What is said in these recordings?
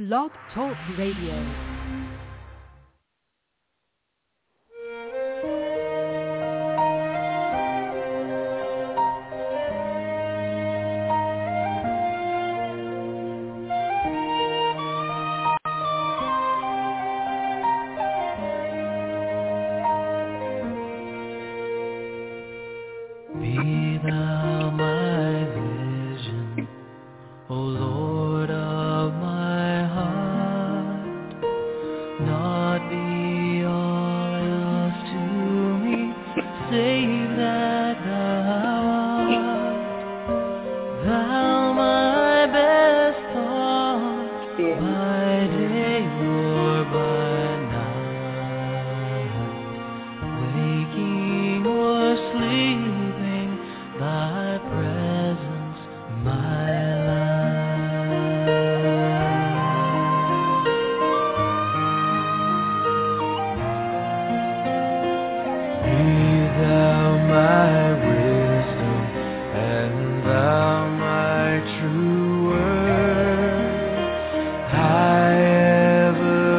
Blog Talk Radio. Ever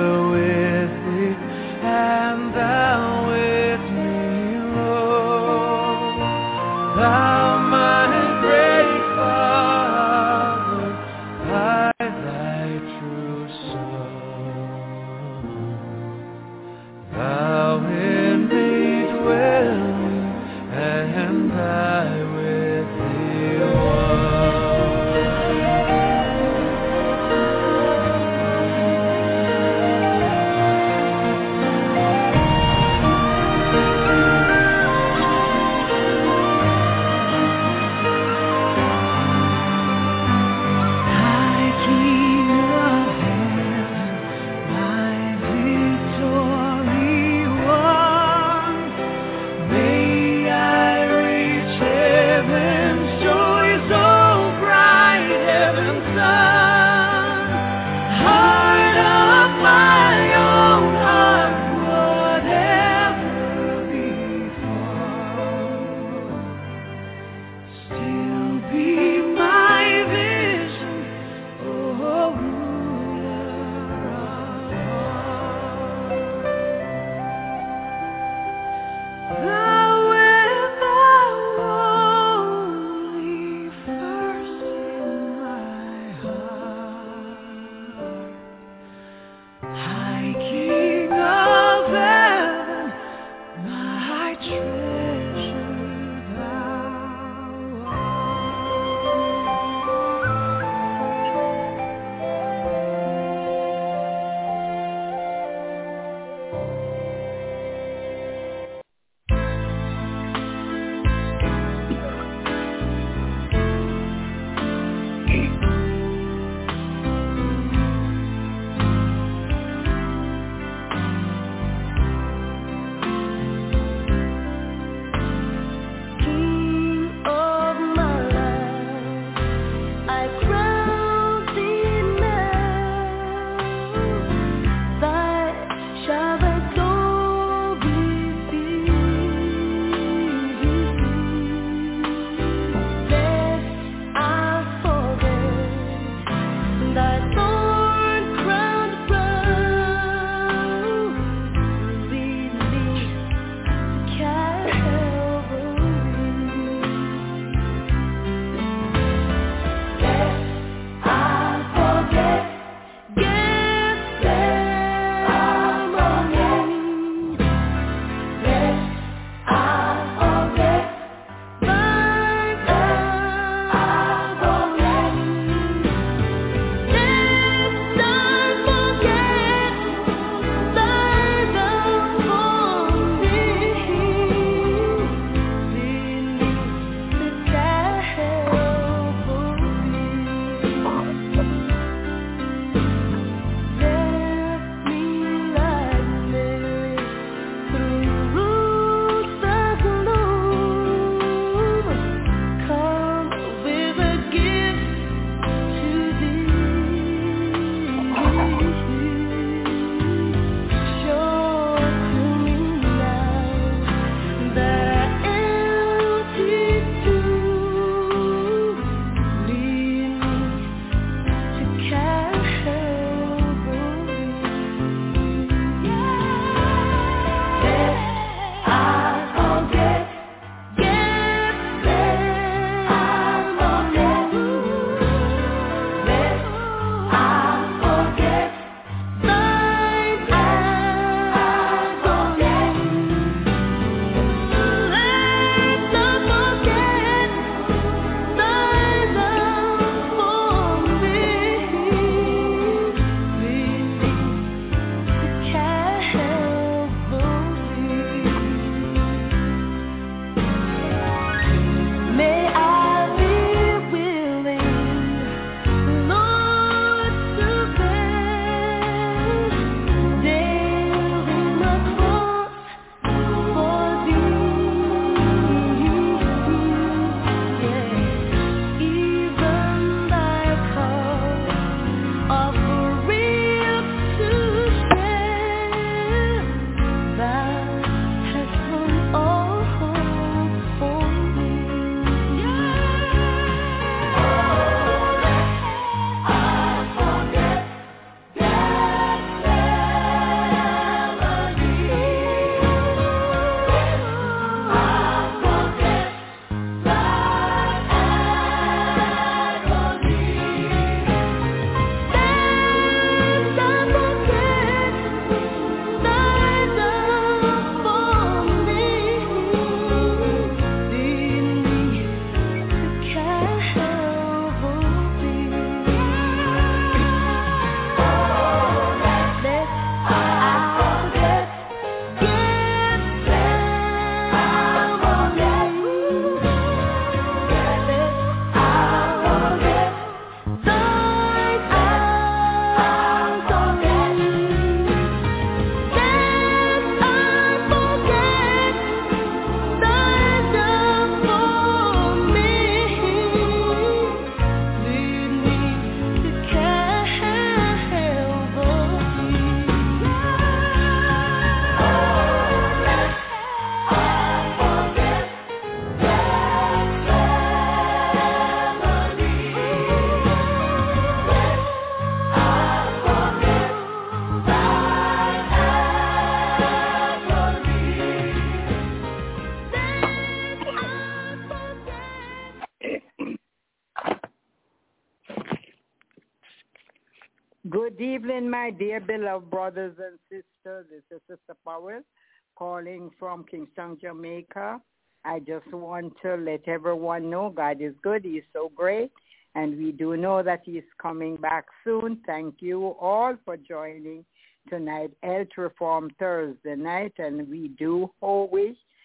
Good evening, my dear beloved brothers and sisters. This is Sister Powell calling from Kingston, Jamaica. I just want to let everyone know God is good. He is so great. And we do know that he is coming back soon. Thank you all for joining tonight, Health Reform Thursday night. And we do hope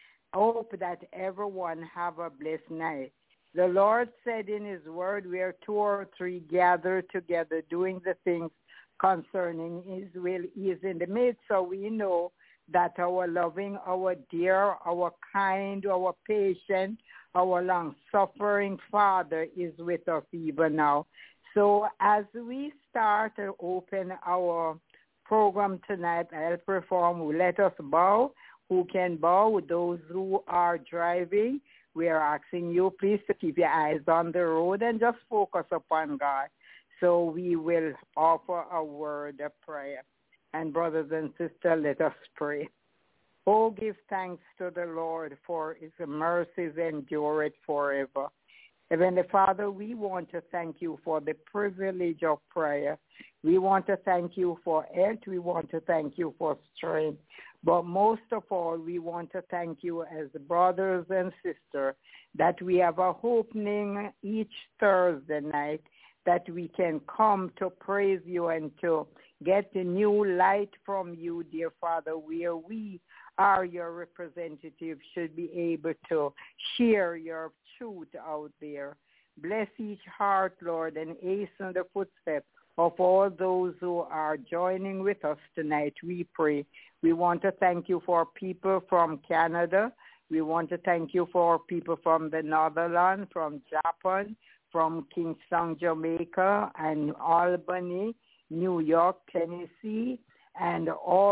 that everyone have a blessed night. The Lord said in his word, where two or three gather together doing the things concerning his will, he is in the midst. So we know that our loving, our dear, our kind, our patient, our long-suffering Father is with us even now. So as we start to open our program tonight, Health Reform, let us bow. Who can bow? Those who are driving, we are asking you please to keep your eyes on the road and just focus upon God. So we will offer a word of prayer. And brothers and sisters, let us pray. Oh, give thanks to the Lord, for his mercies endure it forever. Heavenly Father, we want to thank you for the privilege of prayer. We want to thank you for health. We want to thank you for strength. But most of all, we want to thank you as brothers and sisters that we have a opening each Thursday night that we can come to praise you and to get a new light from you, dear Father, where we are your representatives, should be able to share your truth out there. Bless each heart, Lord, and hasten the footsteps of all those who are joining with us tonight, we pray. We want to thank you for people from Canada. We want to thank you for people from the Netherlands, from Japan, from Kingston, Jamaica, and Albany, New York, Tennessee, and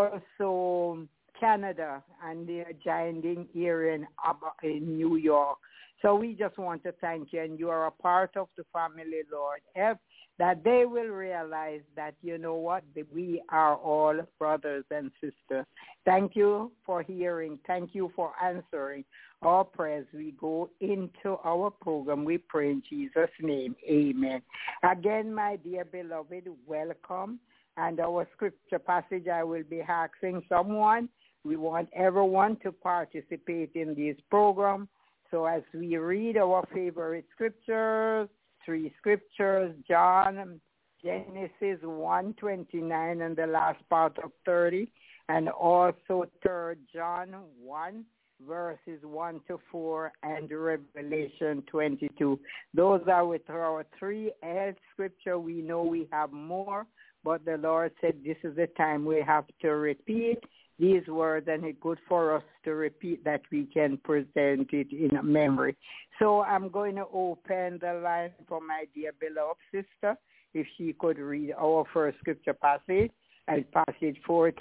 also Canada and the adjoining area in New York. So we just want to thank you, and you are a part of the family, Lord. Help that they will realize that, you know what, that we are all brothers and sisters. Thank you for hearing. Thank you for answering our prayers. We go into our program. We pray in Jesus' name. Amen. Again, my dear beloved, welcome. And our scripture passage, I will be asking someone. We want everyone to participate in this program. So as we read our favorite scriptures, 3 scriptures, John, Genesis 1:29 and the last part of 30, and also 3 John 1, verses 1-4, and Revelation 22. Those are with our 3 health scripture. We know we have more, but the Lord said this is the time we have to repeat these words, and it's good for us to repeat that we can present it in memory. So I'm going to open the line for my dear beloved sister, if she could read our first scripture passage, and passage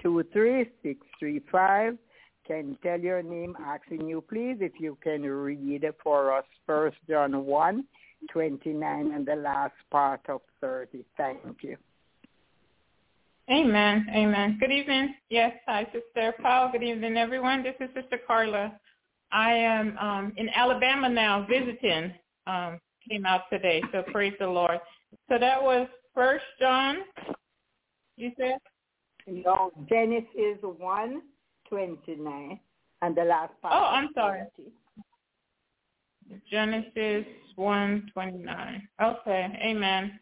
423-635. Can you tell your name, asking you please if you can read for us 1 John 1:29 and the last part of 30. Thank you. Amen. Amen. Good evening. Yes, hi, Sister Paul. Good evening, everyone. This is Sister Carla. I am in Alabama now visiting. Came out today, so praise the Lord. So that was 1 John, you said? No, Genesis 1:29 and the last part. Oh, I'm sorry. Genesis 1:29. Okay, amen.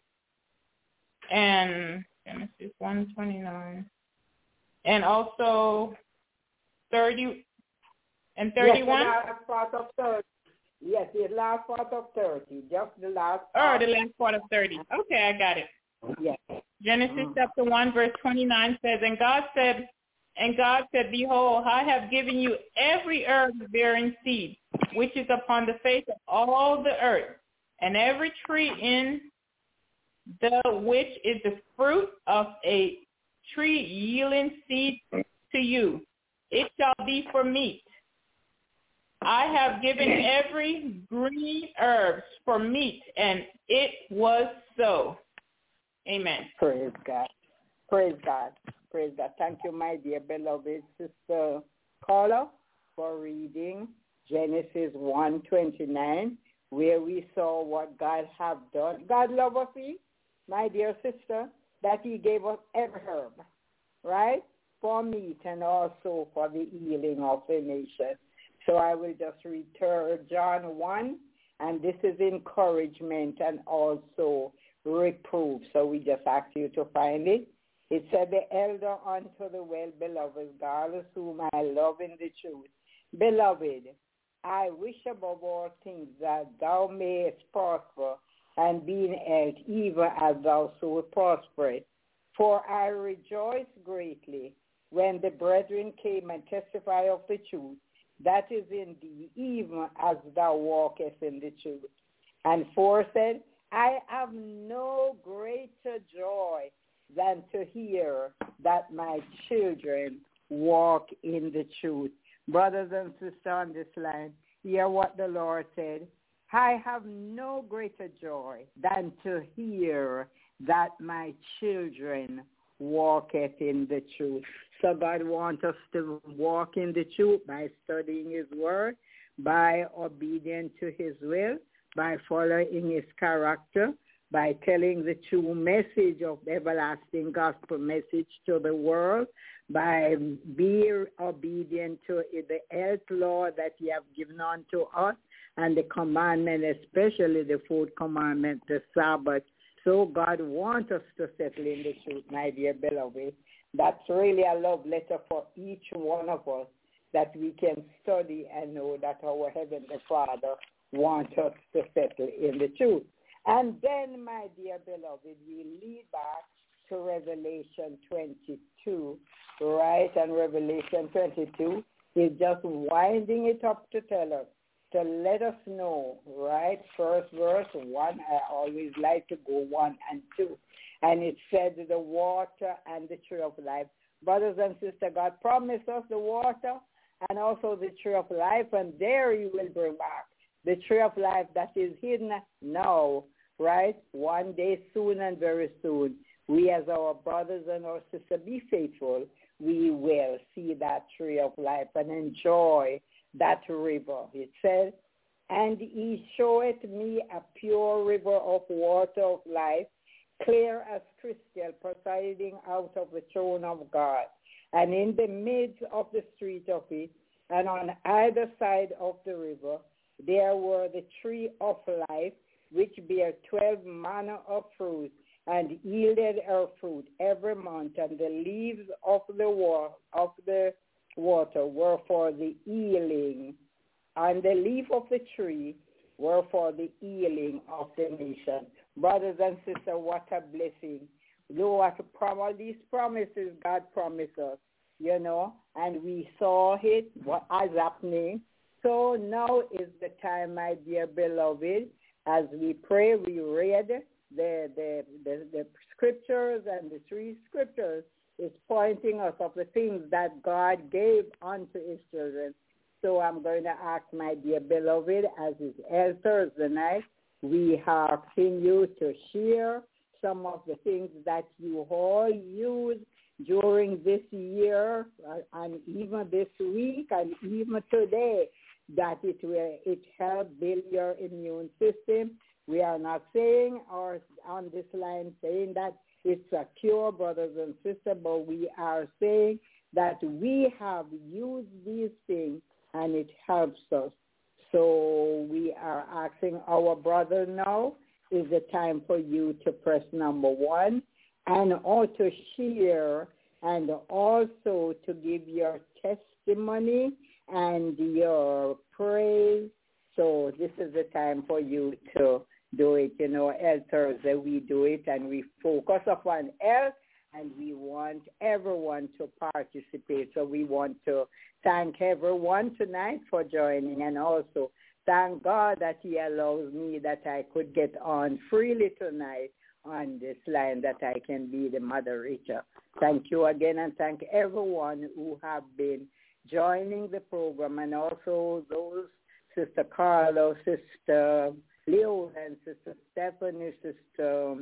And Genesis 1:29. And also 30 and 31? Yes, the last part of 30. Yes, the last part of 30. Just the last part. Oh, the last part of 30. Okay, I got it. Yes. Genesis chapter 1, verse 29 says, And God said, Behold, I have given you every herb bearing seed, which is upon the face of all the earth, and every tree in the which is the fruit of a tree yielding seed to you. It shall be for meat. I have given every green herb for meat, and it was so. Amen. Praise God. Praise God. Praise God. Thank you, my dear beloved Sister Carla, for reading Genesis 1:29, where we saw what God have done. God love us, my dear sister. that he gave us every herb, right, for meat and also for the healing of the nation. So I will just read John 1, and this is encouragement and also reproof. So we just ask you to find it. It said, the elder unto the well-beloved Gaius, whom I love in the truth. Beloved, I wish above all things that thou mayest prosper and be in health, even as thou so prosperest. For I rejoice greatly when the brethren came and testified of the truth, that is in thee, even as thou walkest in the truth. And 4 said, I have no greater joy than to hear that my children walk in the truth. Brothers and sisters on this line, hear what the Lord said. I have no greater joy than to hear that my children walketh in the truth. So God wants us to walk in the truth by studying his word, by obedience to his will, by following his character, by telling the true message of the everlasting gospel message to the world, by being obedient to the health law that he have given unto us, and the commandment, especially the fourth commandment, the Sabbath. So God wants us to settle in the truth, my dear beloved. That's really a love letter for each one of us, that we can study and know that our Heavenly Father wants us to settle in the truth. And then, my dear beloved, we lead back to Revelation 22, right? And Revelation 22 is just winding it up to tell us, to let us know, right? First verse 1, I always like to go 1 and 2. And it said the water and the tree of life. Brothers and sisters, God promised us the water and also the tree of life, and there you will bring back the tree of life that is hidden now, right? One day soon and very soon, we as our brothers and our sisters be faithful, we will see that tree of life and enjoy that river. It says, and he showeth me a pure river of water of life, clear as crystal, proceeding out of the throne of God. And in the midst of the street of it, and on either side of the river, there were the tree of life, which bare 12 manner of fruit, and yielded her fruit every month, and the leaves of the water were for the healing, and the leaf of the tree were for the healing of the nation. Brothers and sisters, what a blessing. Look what these promises God promised us, you know, and we saw it, what is happening. So now is the time, my dear beloved, as we pray, we read the scriptures, and the 3 scriptures is pointing us of the things that God gave unto his children. So I'm going to ask my dear beloved, as is Thursday night, we are asking you to share some of the things that you all use during this year and even this week and even today, that it help build your immune system. We are not saying or on this line saying that it's a cure, brothers and sisters, but we are saying that we have used these things and it helps us. So we are asking our brother now, is the time for you to press number 1 and also share and also to give your testimony and your praise. So this is the time for you to do it. You know, Health Thursday, we do it and we focus upon health, and we want everyone to participate. So we want to thank everyone tonight for joining, and also thank God that he allows me that I could get on freely tonight on this line, that I can be the moderator. Thank you again, and thank everyone who have been joining the program, and also those, Sister Carla, Sister Leo, and Sister Stephanie, Sister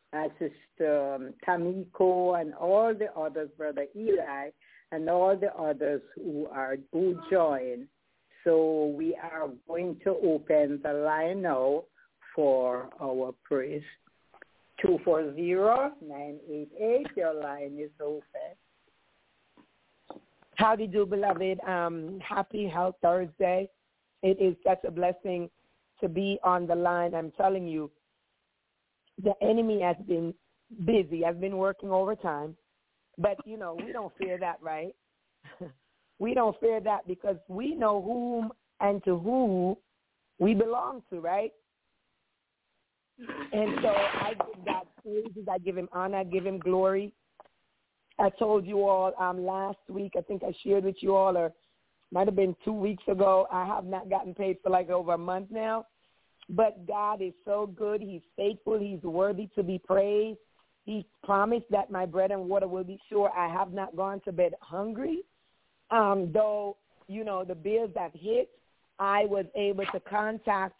Tamiko, and all the others, Brother Eli, and all the others who join. So we are going to open the line now for our praise. 240-988. Your line is open. Howdy do, beloved. Happy Health Thursday. It is such a blessing to be on the line. I'm telling you, the enemy has been busy. I've been working overtime. But, we don't fear that, right? We don't fear that because we know whom and to who we belong to, right? And so I give God praises. I give him honor. I give him glory. I told you all last week, I think I shared with you all, or might have been 2 weeks ago, I have not gotten paid for like over a month now. But God is so good. He's faithful. He's worthy to be praised. He promised that my bread and water will be sure. I have not gone to bed hungry. Though, the bills have hit, I was able to contact,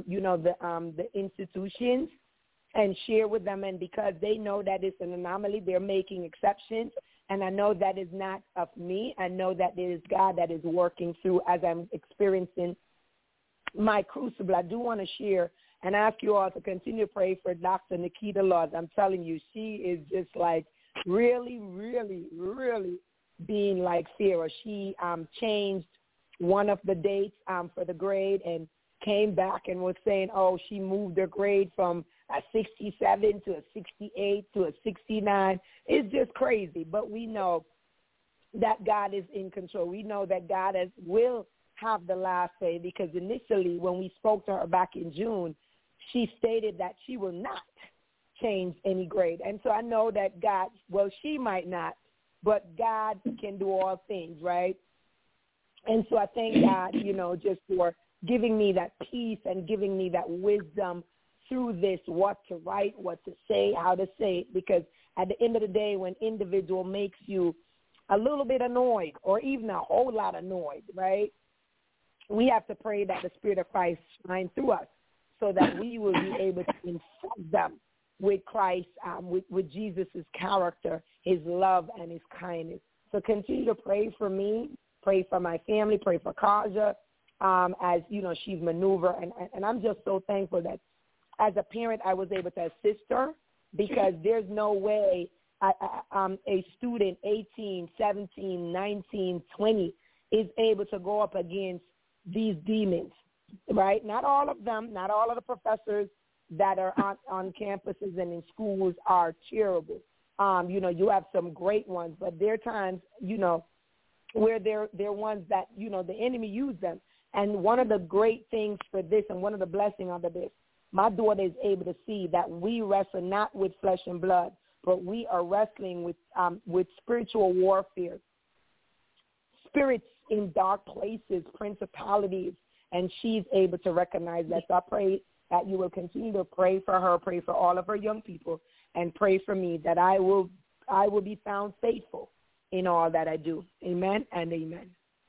the institutions and share with them. And because they know that it's an anomaly, they're making exceptions. And I know that is not of me. I know that it is God that is working through as I'm experiencing my crucible. I do want to share and ask you all to continue to pray for Dr. Nikita Laws. I'm telling you, she is just like really, really, really being like Sarah. She changed one of the dates for the grade and came back and was saying, she moved her grade from a 67 to a 68 to a 69. It's just crazy. But we know that God is in control. We know that God will have the last say, because initially when we spoke to her back in June, she stated that she will not change any grade. And so I know that God, she might not, but God can do all things, right? And so I thank God, just for giving me that peace and giving me that wisdom through this, what to write, what to say, how to say it, because at the end of the day, when individual makes you a little bit annoyed or even a whole lot annoyed, right, we have to pray that the Spirit of Christ shine through us so that we will be able to infect them with Christ, with Jesus' character, his love, and his kindness. So continue to pray for me, pray for my family, pray for Kaja, as, she's maneuvered. And I'm just so thankful that as a parent I was able to assist her, because there's no way a student 18, 17, 19, 20 is able to go up against these demons, right? Not all of them, not all of the professors that are on campuses and in schools are terrible. You have some great ones, but there are times, where they're ones that, the enemy used them. And one of the great things for this and one of the blessings under this, my daughter is able to see that we wrestle not with flesh and blood, but we are wrestling with spiritual warfare, spirits in dark places, principalities, and she's able to recognize that. So I pray that you will continue to pray for her, pray for all of her young people, and pray for me that I will be found faithful in all that I do. Amen and amen.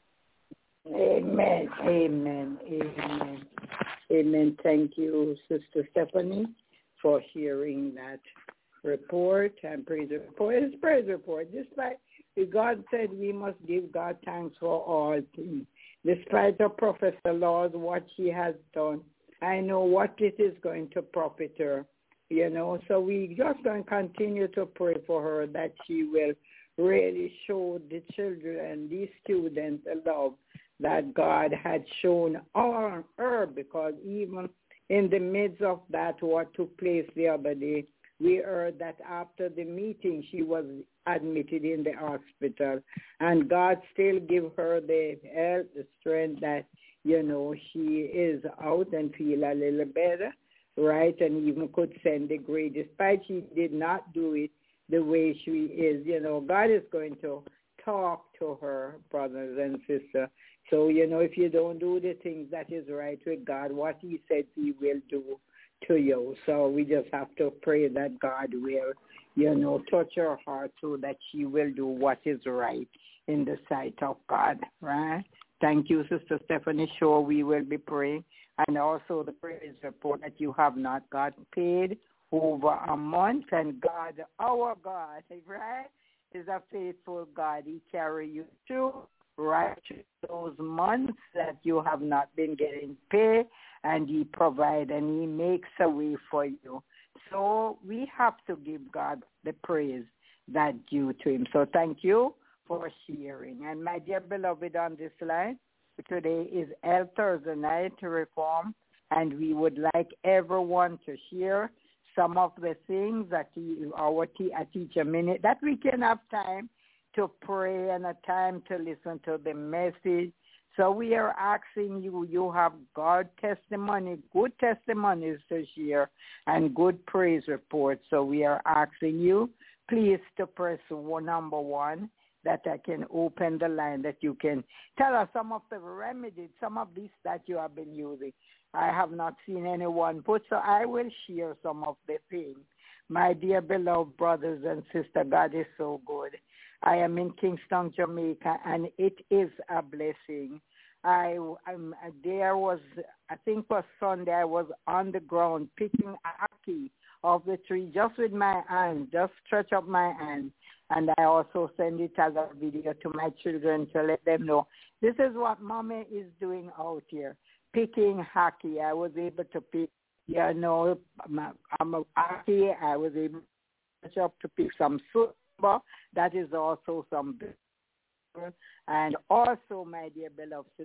Amen, amen, amen, amen. Thank you, Sister Stephanie, for sharing that report and praise report. It's praise report. Despite God said we must give God thanks for all things. Despite of Professor Laws, what she has done, I know what it is going to profit her, So we just going to continue to pray for her that she will really show the children and these students the love that God had shown on her, because even in the midst of that, what took place the other day, we heard that after the meeting, she was admitted in the hospital, and God still give her the health, the strength that, she is out and feel a little better, right, and even could send the grade, despite she did not do it the way she is. God is going to talk to her, brothers and sisters. So, if you don't do the things that is right with God, what he said he will do to you. So we just have to pray that God will, touch her heart so that she will do what is right in the sight of God, right? Thank you, Sister Stephanie. Sure, we will be praying. And also the praise report that you have not got paid over a month. And God, our God, right, is a faithful God. He carry you through right those months that you have not been getting paid, and he provide and he makes a way for you. So we have to give God the praise that due to him. So thank you for sharing. And my dear beloved on this line, today is El Thursday night to reform, and we would like everyone to share some of the things that our teacher minute that we can have time to pray and a time to listen to the message. So we are asking you have God testimony, good testimonies to share, and good praise reports. So we are asking you, please, to press number 1, that I can open the line, that you can tell us some of the remedies, some of these that you have been using. I have not seen anyone put, so I will share some of the things. My dear beloved brothers and sisters, God is so good. I am in Kingston, Jamaica, and it is a blessing. I think was Sunday, I was on the ground picking ackee off the tree just with my hand, just stretch up my hand. And I also send it as a video to my children to let them know this is what Mommy is doing out here, picking ackee. I was able to pick, I'm a ackee. I was able to stretch up to pick some soup. That is also some, and also, my dear beloved sister,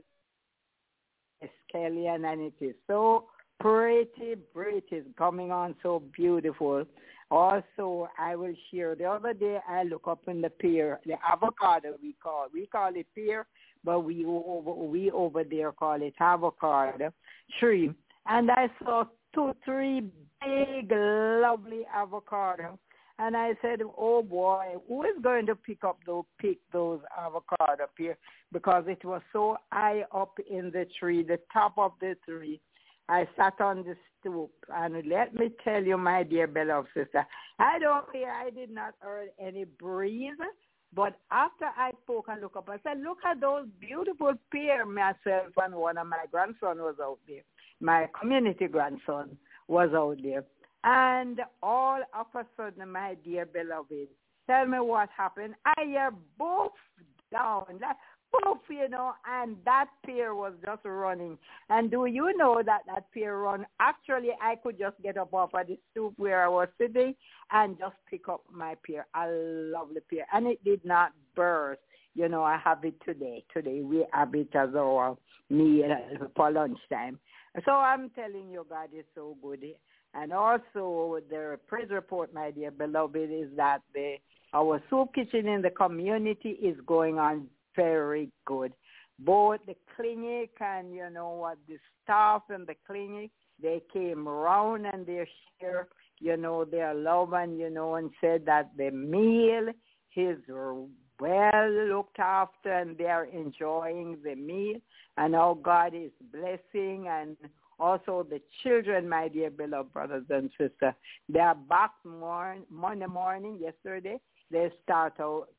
Kelly, and it is so pretty, coming on so beautiful. Also, I will share. The other day, I look up in the pear, the avocado we call it pear, but we over there call it avocado tree, and I saw 2-3 big, lovely avocado. And I said, oh, boy, who is going to pick those avocado pear? Because it was so high up in the tree, the top of the tree. I sat on the stoop, and let me tell you, my dear beloved sister, I did not hear any breeze, but after I spoke and looked up, I said, look at those beautiful pear. Myself and one of my grandson was out there. My community grandson was out there. And all of a sudden, my dear beloved, tell me what happened. I hear both down, poof, and that pear was just running. And do you know that pear run? Actually, I could just get up off of the stoop where I was sitting and just pick up my pear. I love the pear. And it did not burst. I have it today. Today we have it as our meal for lunchtime. So I'm telling you, God is so good. And also the praise report, my dear beloved, is that our soup kitchen in the community is going on very good. Both the clinic and, the staff in the clinic, they came around and they share, their love and, and said that the meal is well looked after and they are enjoying the meal. And how God is blessing, and also the children, my dear beloved brothers and sisters, they are back Monday morning, yesterday. They start out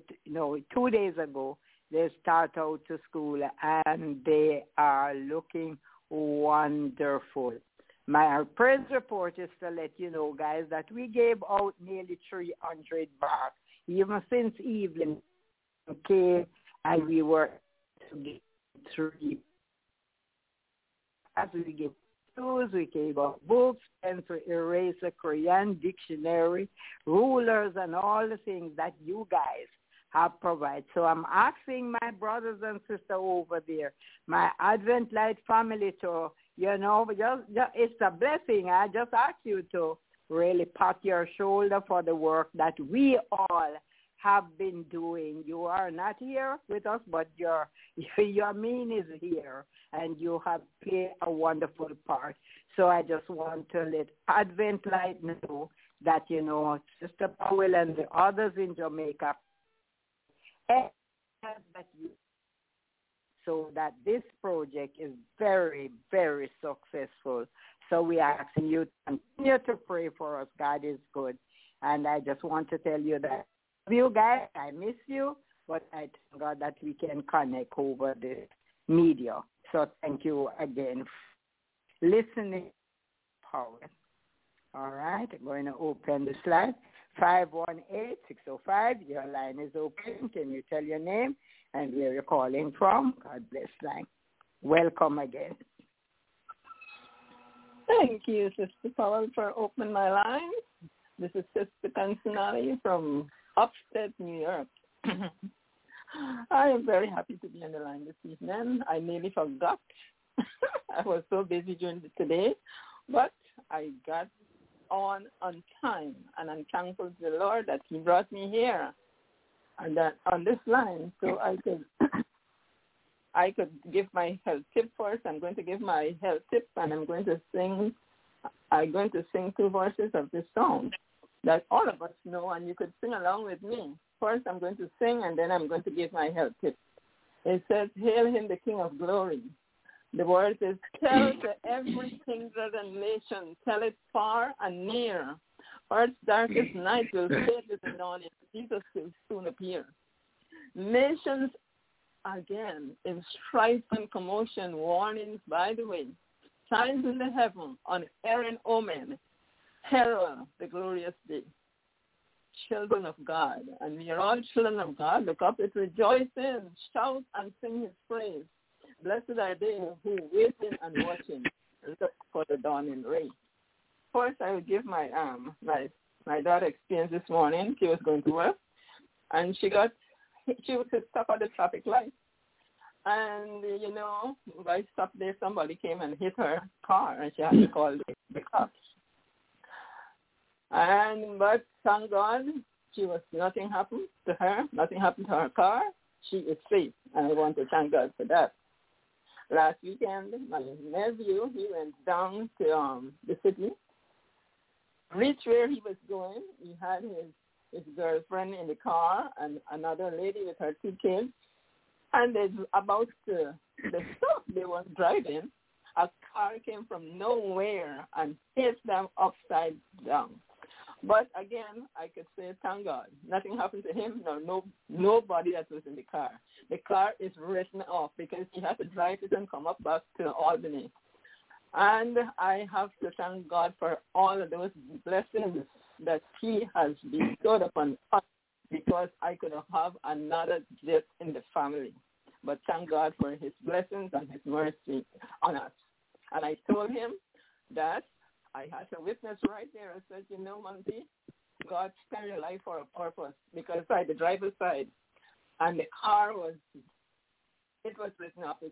2 days ago, they start out to school, and they are looking wonderful. My praise report is to let you know, guys, that we gave out nearly 300 bags, even since evening came, and we were to get 3. As we gave tools, we gave out books, pencil, eraser, crayon, dictionary, rulers, and all the things that you guys have provided. So I'm asking my brothers and sisters over there, my Advent Light family, to, just it's a blessing. I just ask you to really pat your shoulder for the work that we all have been doing. You are not here with us, but your mean is here, and you have played a wonderful part. So I just want to let Advent Light know that, Sister Powell and the others in Jamaica, so that this project is very, very successful. So we are asking you to continue to pray for us. God is good. And I just want to tell you that you guys, I miss you, but I thank God that we can connect over the media. So thank you again for listening. Power. All right, I'm going to open the slide. 518-605, your line is open. Can you tell your name and where you're calling from? God bless line. Welcome again. Thank you, Sister Powell, for opening my line. This is Sister Consolati from upstate New York. I am very happy to be on the line this evening. I nearly forgot. I was so busy during today, but I got on time, and I'm thankful to the Lord that he brought me here and that on this line so I could give my health tip first. I'm going to give my health tip, and I'm going to sing 2 verses of this song that all of us know, and you could sing along with me. First, I'm going to sing, and then I'm going to give my health tip. It says, "Hail him, the King of glory." The word is, "Tell to every kindred and nation, tell it far and near. Earth's darkest night will fade with the dawning. Jesus will soon appear. Nations again in strife and commotion, warnings by the way. Signs in the heaven, unerring omen, herald the glorious day." Children of God, and we are all children of God. Look up with rejoicing, shout and sing his praise. Blessed are they who waiting and watching, look for the dawning ray. First, I will give my daughter experience this morning. She was going to work, and she was stuck on the traffic light. And, by stop there, somebody came and hit her car, and she had to call the cops. But thank God, nothing happened to her. Nothing happened to her car. She is safe, and I want to thank God for that. Last weekend, my nephew, he went down to the city, reached where he was going. He had his girlfriend in the car and another lady with her 2 kids. And they about the stop they were driving, a car came from nowhere and hit them upside down. But again, I could say, thank God, nothing happened to him, nobody that was in the car. The car is written off because he had to drive it and come up back to Albany. And I have to thank God for all of those blessings that he has bestowed upon us, because I could have another death in the family. But thank God for his blessings and his mercy on us. And I told him that I had a witness right there. I said, Monty, God spared your life for a purpose, because by the driver's side, and the car was written up.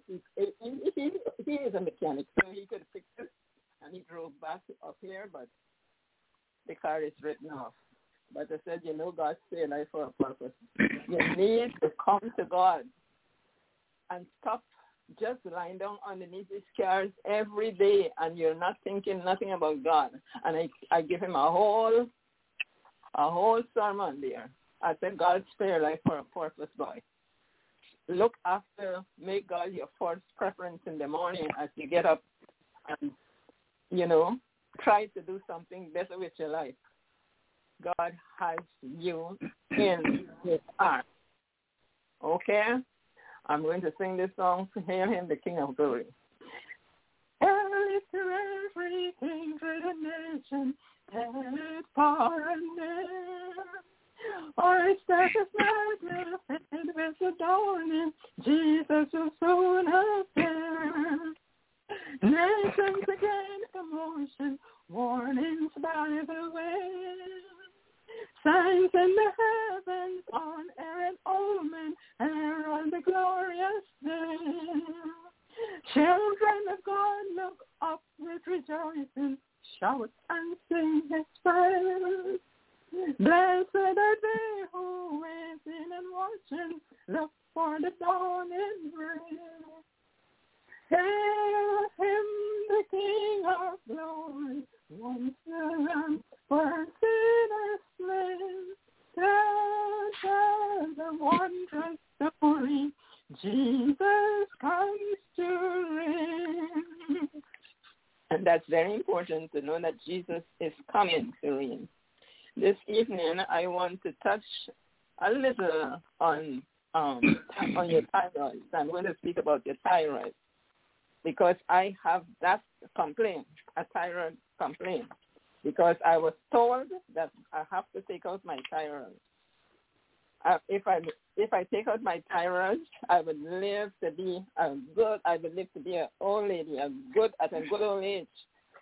He is a mechanic, so he could fix it, and he drove back up here, but the car is written off. But I said, God spared life for a purpose. You need to come to God and stop just lying down underneath these cars every day, and you're not thinking nothing about God. And I give him a whole sermon there. I said, God spare life for a purpose, boy. Look after, make God your first preference in the morning as you get up, and, try to do something better with your life. God has you in his arms. Okay? I'm going to sing this song to hail him, the King of glory. Hail to every kindred nation, and far and near. Our status magnified with the dawning, Jesus will soon appear. Nations again commotion, warnings by the way. Signs in the heavens, on air and omen, herald the glorious day. Children of God, look up with rejoicing, shout and sing his praise. Blessed are they who waiting and watching, look for the dawning ray. Hail him, the King of glory, once the lamb for sinners slain. Tell the wondrous story, Jesus comes to reign. And that's very important to know that Jesus is coming to reign. This evening, I want to touch a little on your thyroid. I'm going to speak about your thyroid, because I have that complaint, a thyroid complaint, because I was told that I have to take out my thyroid. If I take out my thyroid, I would live to be an old lady, at a good old age.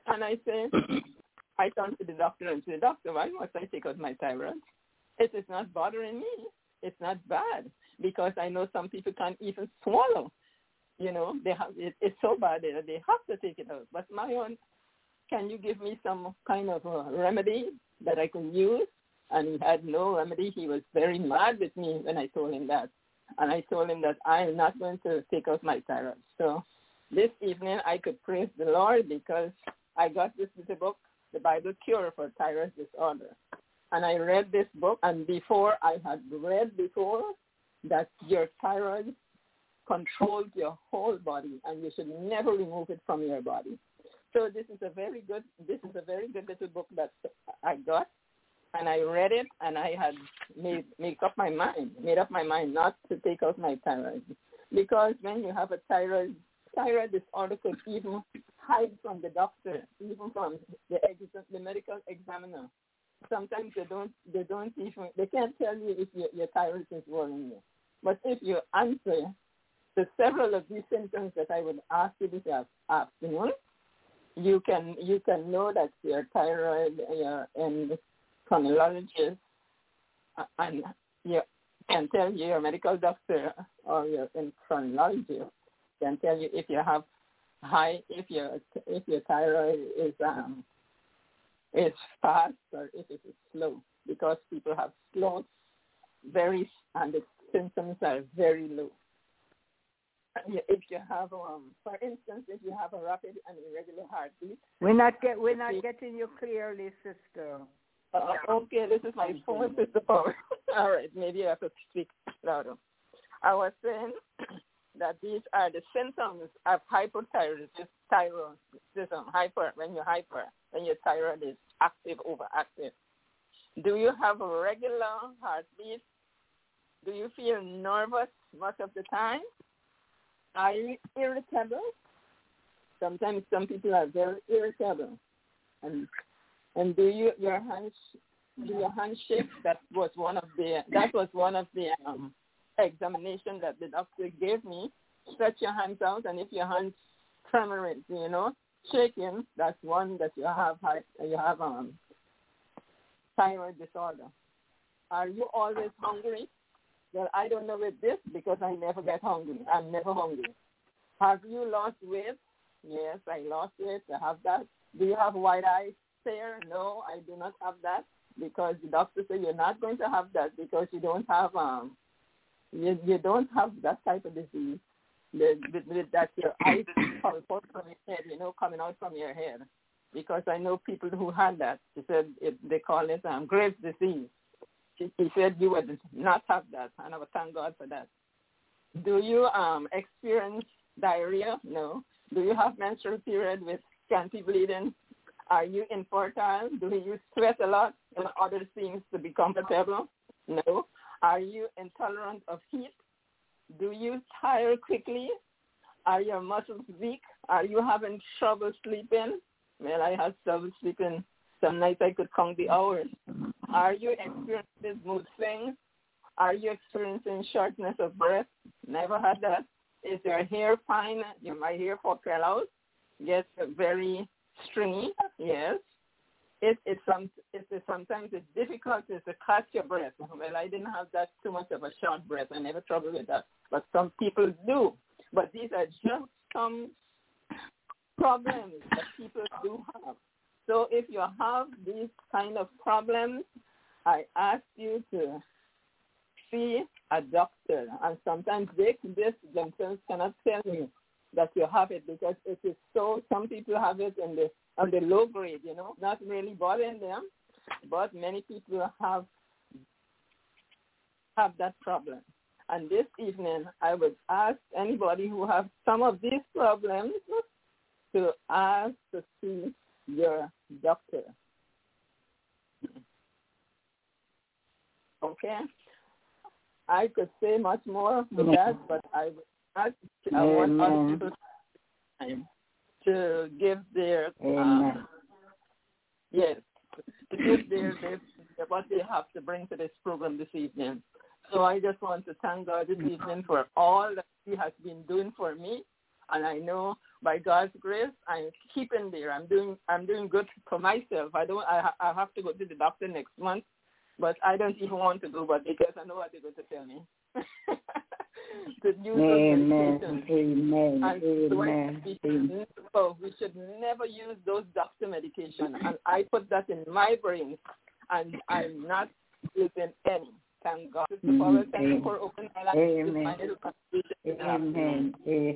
And I say, I turned to the doctor and said, doctor, why must I take out my thyroid? It is not bothering me. It's not bad because I know some people can't even swallow. You know, it's so bad that they have to take it out. But my own, can you give me some kind of a remedy that I can use? And he had no remedy. He was very mad with me when I told him that. And I told him that I'm not going to take out my thyroid. So this evening I could praise the Lord because I got this little book, The Bible Cure for Thyroid Disorder. And I read this book, and before I had read before that your thyroid controls your whole body, and you should never remove it from your body. So this is a very good little book that I got, and I read it, and I had made up my mind not to take out my thyroid, because when you have a thyroid disorder could even hide from the doctor, even from the medical examiner. Sometimes they can't tell you if your thyroid is worrying you. But if you answer to several of these symptoms that I would ask you this afternoon, you can know that your thyroid, your endocrinologist, and you can tell you, your medical doctor or your endocrinologist can tell you if you have if your thyroid is fast or if it is slow, because people have slow, and the symptoms are very low. If you have, for instance, if you have a rapid and irregular heartbeat. We're not getting you clearly, sister. Okay, this is my phone, Sister Power. All right, maybe I have to speak louder. I was saying that these are the symptoms of hypothyroidism, when your thyroid is active, overactive. Do you have a regular heartbeat? Do you feel nervous much of the time? Are you irritable? Sometimes some people are very irritable. And do your hands shake? That was one of the examination that the doctor gave me. Stretch your hands out, and if your hands tremoring, shaking, that's one that you have thyroid disorder. Are you always hungry? Well, I don't know with this because I never get hungry. I'm never hungry. Have you lost weight? Yes, I lost weight. I have that. Do you have white eye stare? No, I do not have that, because the doctor said you're not going to have that because you don't have you don't have that type of disease. That your eyes fall from your head, coming out from your head. Because I know people who had that. He said they call it Graves' disease. He said you would not have that, and I would thank God for that. Do you experience diarrhea? No. Do you have menstrual period with scanty bleeding? Are you infertile? Do you sweat a lot in other things to be comfortable? No. Are you intolerant of heat? Do you tire quickly? Are your muscles weak? Are you having trouble sleeping? Well, I had trouble sleeping. Some nights I could count the hours. Are you experiencing mood swings? Are you experiencing shortness of breath? Never had that. Is your hair fine? My hair fell out? Yes, very stringy. Yes. Sometimes it's difficult to catch your breath. Well, I didn't have that too much of a short breath. I never trouble with that. But some people do. But these are just some problems that people do have. So if you have these kind of problems, I ask you to see a doctor. And sometimes they themselves cannot tell you that you have it, because it is so, some people have it on the low grade, not really bothering them, but many people have that problem. And this evening, I would ask anybody who have some of these problems to ask to see your doctor. Okay? I could say much more for that, but I want other people to give their to give their what they have to bring to this program this evening. So I just want to thank God this evening for all that He has been doing for me, and I know by God's grace I'm keeping there. I'm doing good for myself. I have to go to the doctor next month, but I don't even want to go, but because I know what they're going to tell me. To use Amen. those Amen. and Amen. we should never use those doctor medication. And I put that in my brain, and I'm not using any. Thank God. Thank you for opening my life. Amen. Amen.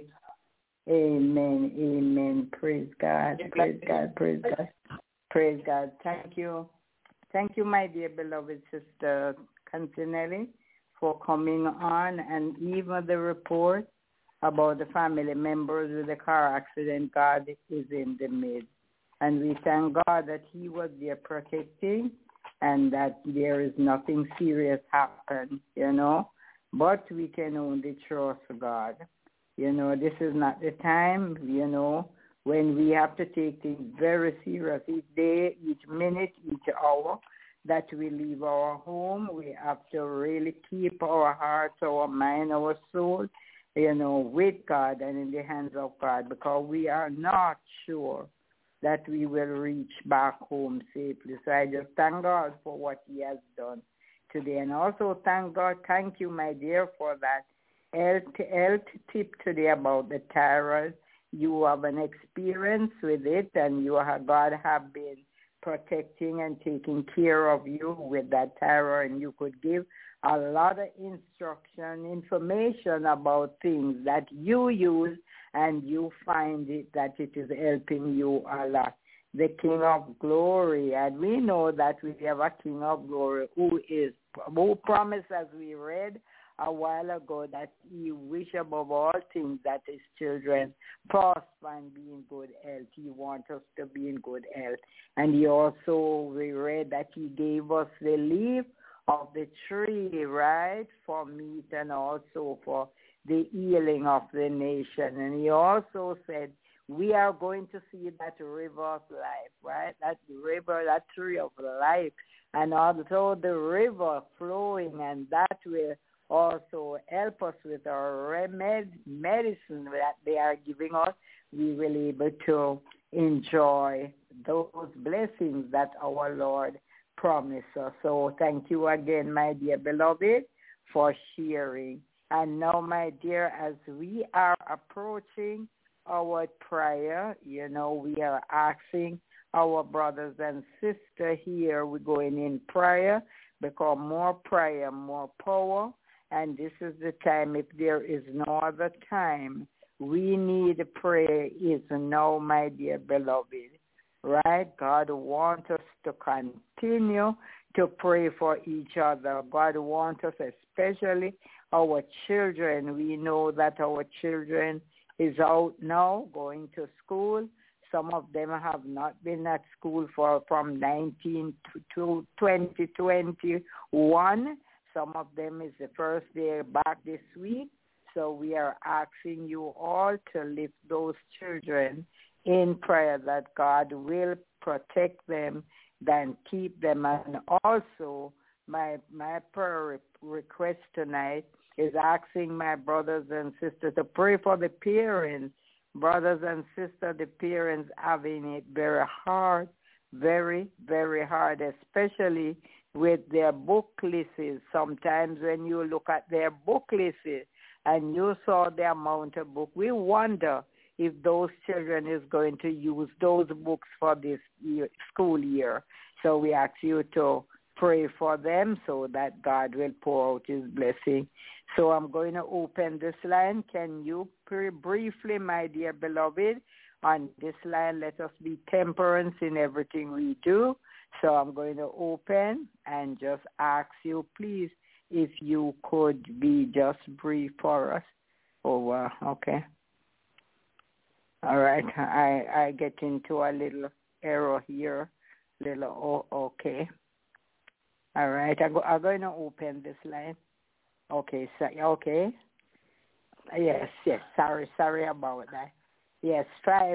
Amen. Amen. Praise God. Praise God. Praise God. Praise God. Thank you. Thank you, my dear beloved sister Cantinelli, for coming on, and even the report about the family members with the car accident. God is in the midst. And we thank God that he was there protecting and that there is nothing serious happen, But we can only trust God. This is not the time, when we have to take things very serious each day, each minute, each hour that we leave our home. We have to really keep our hearts, our mind, our soul, with God and in the hands of God, because we are not sure that we will reach back home safely. So I just thank God for what he has done today. And also thank you, my dear, for that health tip today about the thyroid. You have an experience with it, and God have been protecting and taking care of you with that thyroid, and you could give a lot of information about things that you use, and you find it that it is helping you a lot. The King of Glory, and we know that we have a King of Glory who promised, as we read a while ago, that he wish above all things that his children prosper and be in good health. He wants us to be in good health. And we read that he gave us the leaf of the tree, right, for meat and also for the healing of the nation. And he also said, we are going to see that river of life, right? That river, that tree of life. And also the river flowing, and that will also help us with our medicine that they are giving us. We will be able to enjoy those blessings that our Lord promised us. So thank you again, my dear beloved, for sharing. And now, my dear, as we are approaching our prayer, we are asking our brothers and sisters here, we're going in prayer, because more prayer, more power. And this is the time, if there is no other time, we need prayer is now, my dear beloved. Right? God wants us to continue to pray for each other. God wants us, especially our children. We know that our children is out now going to school. Some of them have not been at school from 19 to 2021. Some of them is the first day back this week. So we are asking you all to lift those children in prayer, that God will protect them, then keep them. And also my prayer request tonight is asking my brothers and sisters to pray for the parents. Brothers and sisters, the parents having it very hard, very, very hard, especially with their book lists. Sometimes when you look at their book lists and you saw the amount of book, we wonder if those children is going to use those books for this school year. So we ask you to pray for them so that God will pour out his blessing. So I'm going to open this line. Can you pray briefly, my dear beloved? On this line, let us be temperance in everything we do. So I'm going to open and just ask you, please, if you could be just brief for us. Oh, okay. All right. I get into a little error here. Okay. All right. I'm going to open this line. Okay. So, okay. Yes. Sorry about that. Yes.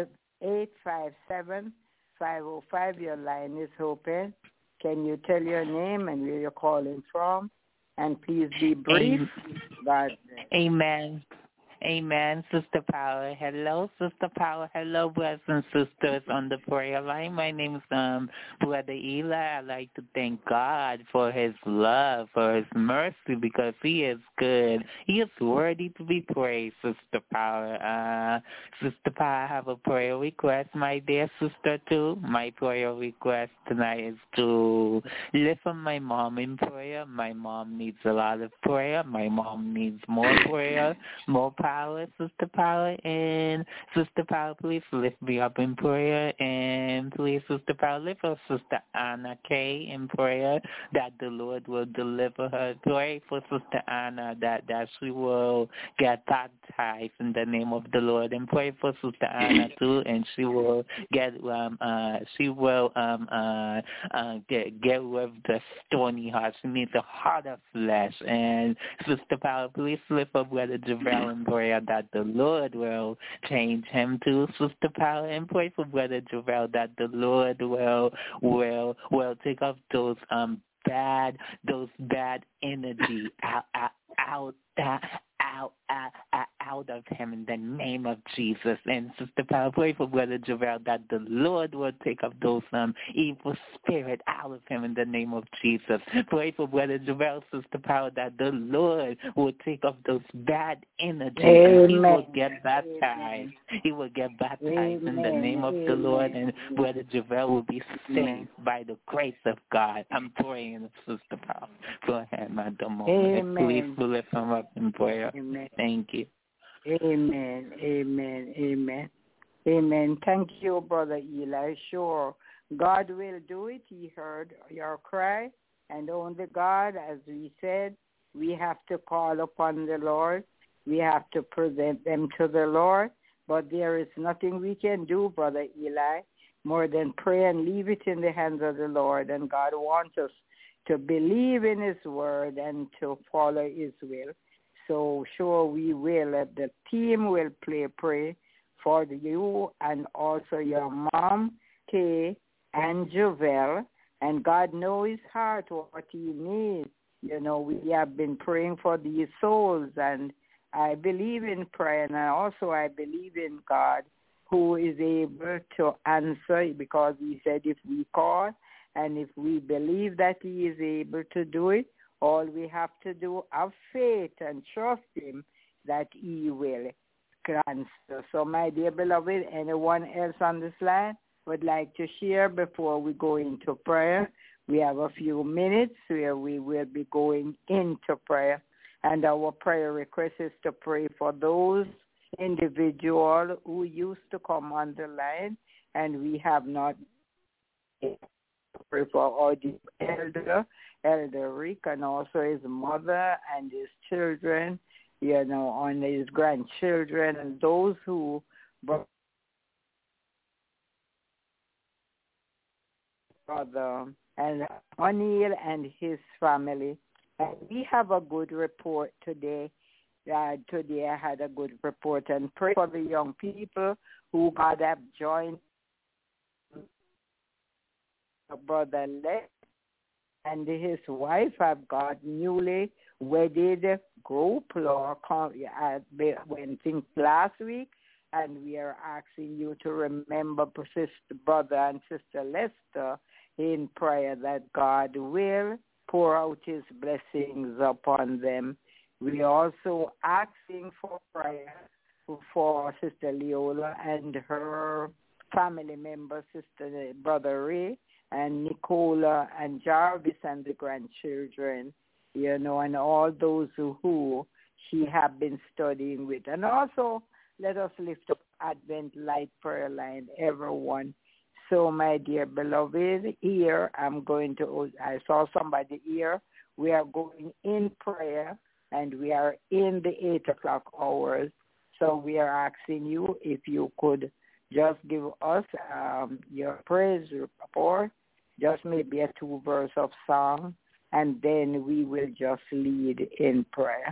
5857-505. Your line is open. Can you tell your name and where you're calling from? And please be brief. God bless. Amen. Amen. Sister Power. Hello, Sister Power. Hello, brothers and sisters on the prayer line. My name is Brother Eli. I'd like to thank God for his love, for his mercy, because he is good. He is worthy to be praised, Sister Power. Sister Power, I have a prayer request, my dear sister, too. My prayer request tonight is to lift up my mom in prayer. My mom needs a lot of prayer. My mom needs more prayer, more power, Sister Power. And Sister Power, please lift me up in prayer. And please, Sister Power, lift up Sister Anna Kay in prayer that the Lord will deliver her. Pray for Sister Anna that she will get baptized in the name of the Lord. And pray for Sister Anna too, and she will get get rid of the stony heart. She needs a heart of flesh. And Sister Power, please lift up Brother Javel in prayer that the Lord will change him too, Sister Power, and pray for Brother Javel that the Lord will take off those bad energy out of him in the name of Jesus. And Sister Power, pray for Brother Javel that the Lord will take up those evil spirit out of him in the name of Jesus. Pray for Brother Javel, Sister Power, that the Lord will take up those bad energy. And he will get baptized. He will get baptized in the name of the Lord, and Brother Javel will be saved by the grace of God. I'm praying, Sister Power. Go ahead, Madam. Please lift him up in prayer. Amen. Thank you. Amen. Amen. Amen. Amen. Thank you, Brother Eli. Sure, God will do it. He heard your cry, and only God, as we said, we have to call upon the Lord. We have to present them to the Lord, but there is nothing we can do, Brother Eli, more than pray and leave it in the hands of the Lord. And God wants us to believe in his word and to follow his will. So sure we will. The team will pray for you and also your mom, Kay, and Javel. And God knows his heart, what he needs. You know, we have been praying for these souls, and I believe in prayer, and also I believe in God, who is able to answer, because he said if we call and if we believe that he is able to do it, all we have to do, have faith and trust him that he will answer. So, my dear beloved, anyone else on this line would like to share before we go into prayer? We have a few minutes where we will be going into prayer. And our prayer request is to pray for those individuals who used to come on the line and we have not. Pray for our Elder Rick, and also his mother and his children, you know, and his grandchildren, and those who brother and O'Neill and his family. And we have a good report today. Today I had a good report, and pray for the young people who God have joined Brother Les and his wife have got newly wedded group when things last week, and we are asking you to remember Brother and Sister Lester in prayer that God will pour out his blessings upon them. We are also asking for prayer for Sister Leola and her family members, Brother Ray, and Nicola and Jarvis and the grandchildren, you know, and all those who she have been studying with. And also, let us lift up Advent Light Prayer Line, everyone. So, my dear beloved, here I saw somebody here. We are going in prayer, and we are in the 8 o'clock hours. So we are asking you if you could just give us your praise report, just maybe a 2-verse of song, and then we will just lead in prayer.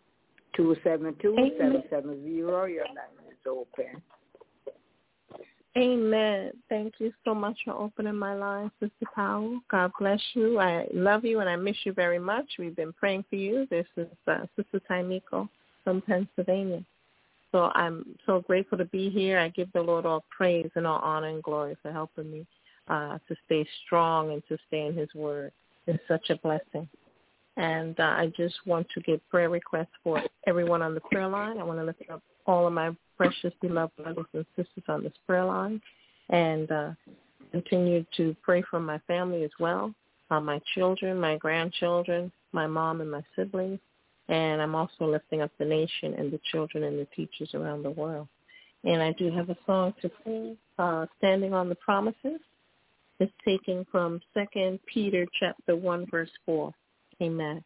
272-770, your line is open. Amen. Thank you so much for opening my line, Sister Powell. God bless you. I love you and I miss you very much. We've been praying for you. This is Sister Taimiko from Pennsylvania. So I'm so grateful to be here. I give the Lord all praise and all honor and glory for helping me to stay strong and to stay in his word. It's such a blessing. And I just want to give prayer requests for everyone on the prayer line. I want to lift up all of my precious, beloved brothers and sisters on this prayer line and continue to pray for my family as well, my children, my grandchildren, my mom and my siblings. And I'm also lifting up the nation and the children and the teachers around the world. And I do have a song to sing, Standing on the Promises. It's taken from 2 Peter chapter 1, verse 4. Amen.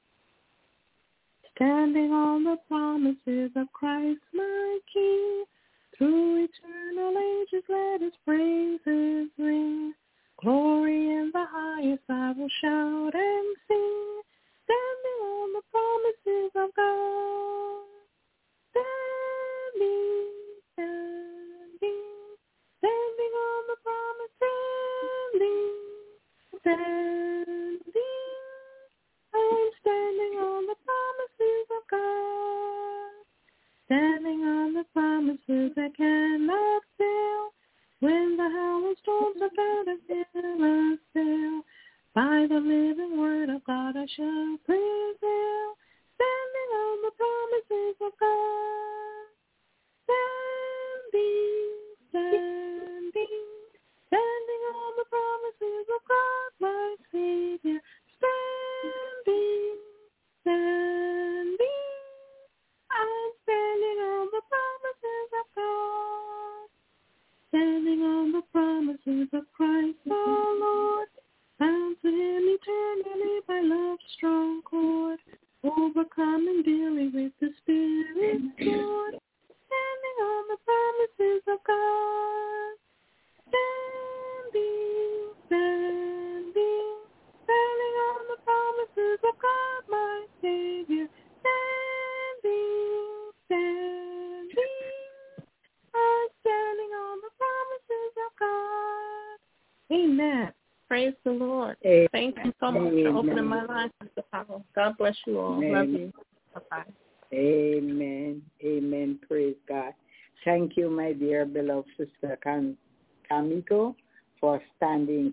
Standing on the promises of Christ my King, through eternal ages let his praises ring. Glory in the highest I will shout and sing, standing on the promises of God. Standing, standing, standing on the promises, standing. I'm standing on the promises of God, standing on the promises that cannot fail. When the howling storms are found and fill us sail, by the living word of God I shall prevail. Standing on the promises of God, standing, standing, standing on the promises of God, my Savior. Standing, standing, I'm standing on the promises of God, standing on the promises of Christ our Lord, bound to him eternally by love's strong cord, overcoming daily with the Spirit's sword, standing on the promises of God, standing, standing, standing on the promises of God, my Savior. Standing, standing, I'm standing on the promises of God. Amen. Praise the Lord. Amen. Thank you so much for opening my line, Sister Powell. God bless you all. Amen. Love you. Bye-bye. Amen. Amen. Praise God. Thank you, my dear beloved Sister Taimiko, for standing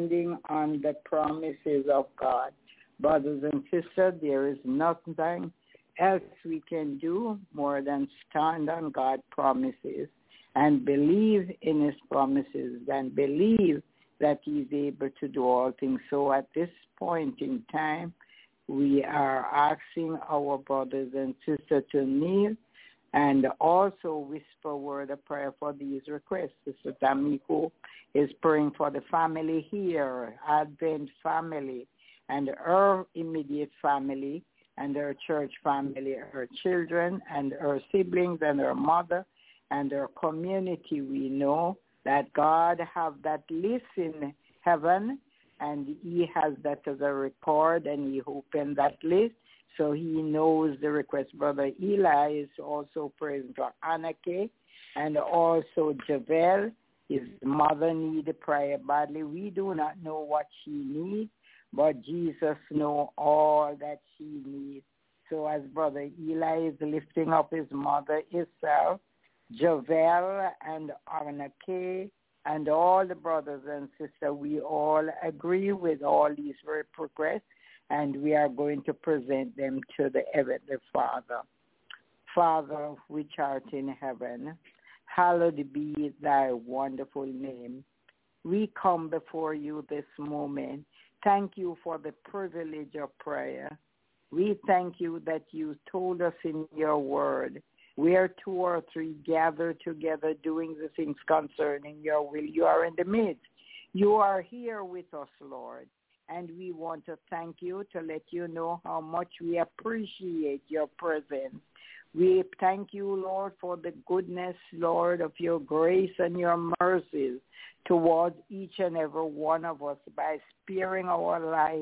on the promises of God. Brothers and sisters, there is nothing else we can do more than stand on God's promises and believe in his promises and believe that he's able to do all things. So at this point in time, we are asking our brothers and sisters to kneel and also whisper a word of prayer for these requests. Sister Taimiko is praying for the family here, Advent family, and her immediate family, and her church family, her children, and her siblings, and her mother, and her community. We know that God have that list in heaven, and he has that as a record, and he opened that list, so he knows the request. Brother Eli is also praying for Anake, and also Javel. His mother needs prayer badly. We do not know what she needs, but Jesus knows all that she needs. So as Brother Eli is lifting up his mother himself, Javel and Anake, and all the brothers and sisters, we all agree with all these requests, and we are going to present them to the Heavenly Father. Father, which art in heaven, hallowed be thy wonderful name. We come before you this moment. Thank you for the privilege of prayer. We thank you that you told us in your word, where two or three gather together doing the things concerning your will, you are in the midst. You are here with us, Lord. And we want to thank you, to let you know how much we appreciate your presence. We thank you, Lord, for the goodness, Lord, of your grace and your mercies towards each and every one of us by sparing our life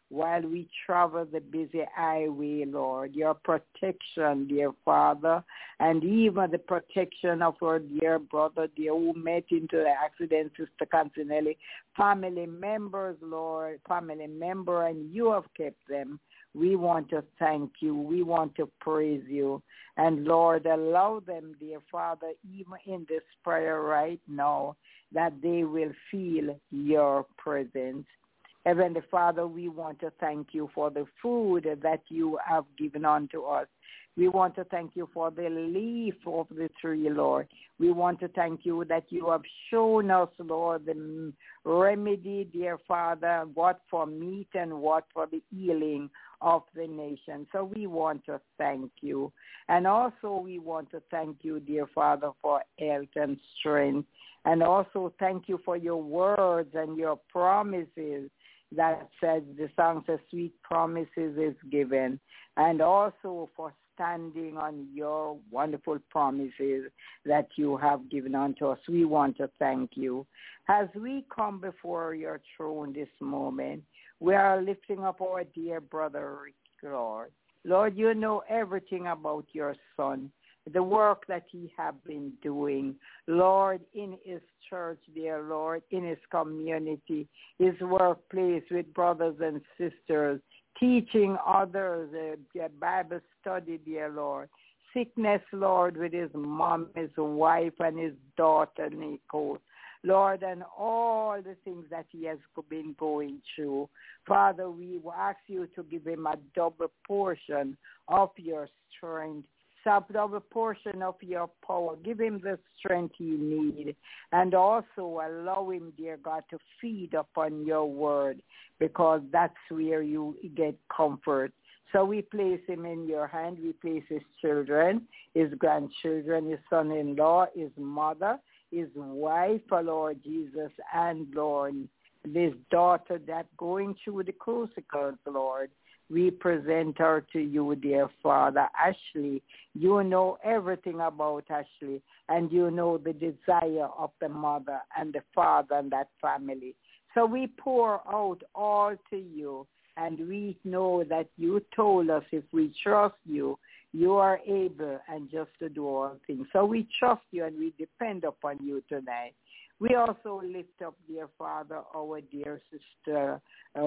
while we travel the busy highway, Lord. Your protection, dear Father, and even the protection of our dear brother, dear, who met into the accident, Sister Cantinelli, family members, Lord, family member, and you have kept them. We want to thank you. We want to praise you. And, Lord, allow them, dear Father, even in this prayer right now, that they will feel your presence. Heavenly Father, we want to thank you for the food that you have given unto us. We want to thank you for the leaf of the tree, Lord. We want to thank you that you have shown us, Lord, the remedy, dear Father, what for meat and what for the healing of the nation. So we want to thank you. And also we want to thank you, dear Father, for health and strength. And also thank you for your words and your promises that says, the song says, sweet promises is given. And also for standing on your wonderful promises that you have given unto us. We want to thank you. As we come before your throne this moment, we are lifting up our dear brother, Rick, Lord. Lord, you know everything about your son, the work that he has been doing, Lord, in his church, dear Lord, in his community, his workplace with brothers and sisters, teaching others, Bible study, dear Lord. Sickness, Lord, with his mom, his wife, and his daughter, Nico. Lord, and all the things that he has been going through. Father, we ask you to give him a double portion of your strength, double portion of your power. Give him the strength he needs. And also allow him, dear God, to feed upon your word, because that's where you get comfort. So we place him in your hand. We place his children, his grandchildren, his son-in-law, his mother, his wife, Lord Jesus, and Lord, this daughter that going through the crucifix, Lord. We present her to you, dear Father. Ashley, you know everything about Ashley, and you know the desire of the mother and the father and that family. So we pour out all to you, and we know that you told us if we trust you, you are able and just to do all things. So we trust you and we depend upon you tonight. We also lift up, dear Father, our dear sister,